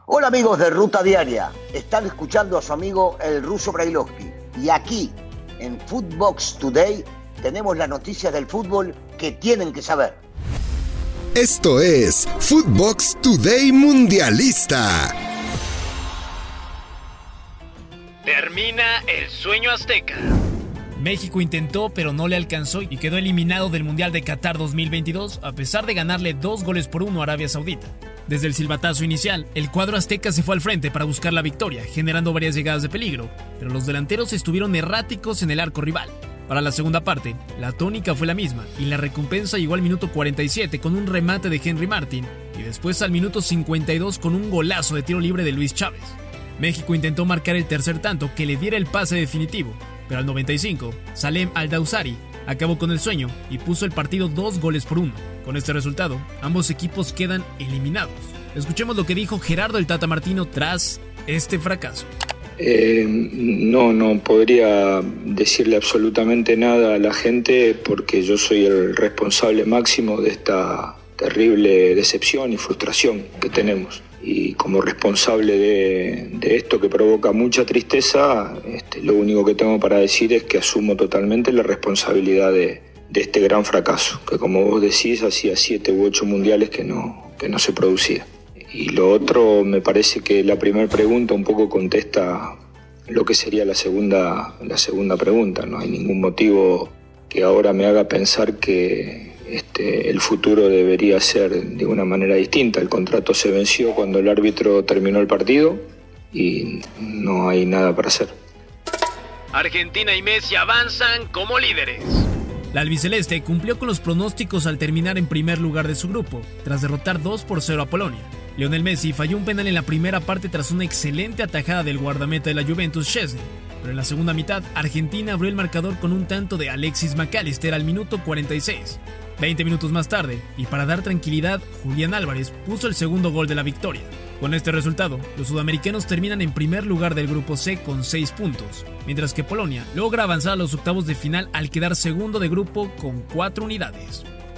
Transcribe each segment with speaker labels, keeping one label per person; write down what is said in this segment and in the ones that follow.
Speaker 1: Hola amigos de Ruta Diaria, están escuchando a su amigo el ruso Brailovsky y aquí en Footbox Today tenemos las noticias del fútbol que tienen que saber.
Speaker 2: Esto es Footbox Today Mundialista.
Speaker 3: Termina el sueño azteca. México intentó, pero no le alcanzó y quedó eliminado del Mundial de Qatar 2022 a pesar de ganarle 2-1 a Arabia Saudita. Desde el silbatazo inicial, el cuadro azteca se fue al frente para buscar la victoria, generando varias llegadas de peligro, pero los delanteros estuvieron erráticos en el arco rival. Para la segunda parte, la tónica fue la misma y la recompensa llegó al minuto 47 con un remate de Henry Martin y después al minuto 52 con un golazo de tiro libre de Luis Chávez. México intentó marcar el tercer tanto que le diera el pase definitivo, pero al 95, Salem Al-Dawsari acabó con el sueño y puso el partido 2-1. Con este resultado, ambos equipos quedan eliminados. Escuchemos lo que dijo Gerardo el Tata Martino tras este fracaso.
Speaker 4: No podría decirle absolutamente nada a la gente porque yo soy el responsable máximo de esta terrible decepción y frustración que tenemos. Y como responsable de esto que provoca mucha tristeza, lo único que tengo para decir es que asumo totalmente la responsabilidad de este gran fracaso, que como vos decís, hacía 7 u 8 mundiales que no se producía. Y lo otro, me parece que la primera pregunta un poco contesta lo que sería la segunda pregunta. No hay ningún motivo que ahora me haga pensar que el futuro debería ser de una manera distinta. El contrato se venció cuando el árbitro terminó el partido y no hay nada para hacer.
Speaker 3: Argentina y Messi avanzan como líderes. La albiceleste cumplió con los pronósticos al terminar en primer lugar de su grupo, tras derrotar 2-0 a Polonia. Lionel Messi falló un penal en la primera parte tras una excelente atajada del guardameta de la Juventus, Szczęsny. Pero en la segunda mitad, Argentina abrió el marcador con un tanto de Alexis McAllister al minuto 46. 20 minutos más tarde, y para dar tranquilidad, Julián Álvarez puso el segundo gol de la victoria. Con este resultado, los sudamericanos terminan en primer lugar del grupo C con 6 puntos, mientras que Polonia logra avanzar a los octavos de final al quedar segundo de grupo con 4 unidades.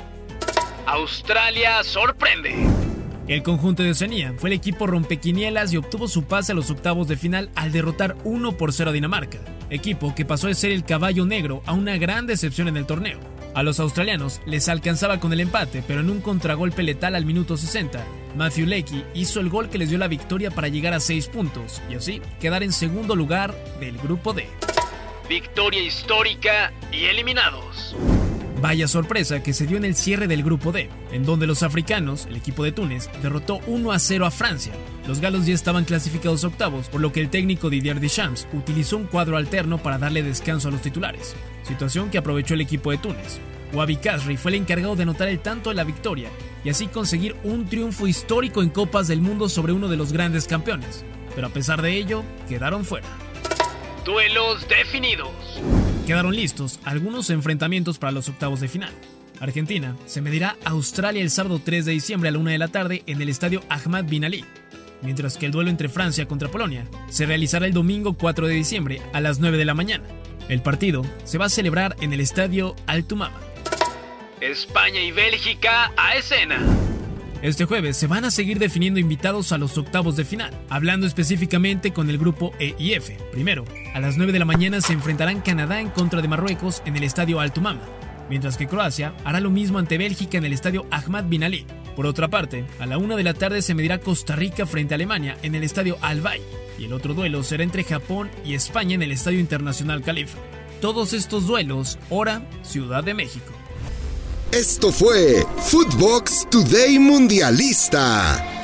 Speaker 3: Australia sorprende. El conjunto de Oceanía fue el equipo rompequinielas y obtuvo su pase a los octavos de final al derrotar 1-0 a Dinamarca, equipo que pasó de ser el caballo negro a una gran decepción en el torneo. A los australianos les alcanzaba con el empate, pero en un contragolpe letal al minuto 60, Matthew Leckie hizo el gol que les dio la victoria para llegar a 6 puntos y así quedar en segundo lugar del grupo D. Victoria histórica y eliminados. Vaya sorpresa que se dio en el cierre del grupo D, en donde los africanos, el equipo de Túnez, derrotó 1-0 a Francia. Los galos ya estaban clasificados a octavos, por lo que el técnico Didier Deschamps utilizó un cuadro alterno para darle descanso a los titulares, situación que aprovechó el equipo de Túnez. Wabi Kasri fue el encargado de anotar el tanto de la victoria y así conseguir un triunfo histórico en Copas del Mundo sobre uno de los grandes campeones, pero a pesar de ello, quedaron fuera. Duelos definidos. Quedaron listos algunos enfrentamientos para los octavos de final. Argentina se medirá a Australia el sábado 3 de diciembre a la 1 de la tarde en el estadio Ahmad Bin Ali, mientras que el duelo entre Francia contra Polonia se realizará el domingo 4 de diciembre a las 9 de la mañana. El partido se va a celebrar en el estadio Al-Tumama. España y Bélgica a escena. Este jueves se van a seguir definiendo invitados a los octavos de final, hablando específicamente con el grupo E y F. Primero, a las 9 de la mañana se enfrentarán Canadá en contra de Marruecos en el estadio Al-Tumama, mientras que Croacia hará lo mismo ante Bélgica en el estadio Ahmad Bin Ali. Por otra parte, a la 1 de la tarde se medirá Costa Rica frente a Alemania en el estadio Al-Bay, y el otro duelo será entre Japón y España en el estadio Internacional Khalifa. Todos estos duelos, hora Ciudad de México.
Speaker 2: Esto fue Footbox Today Mundialista.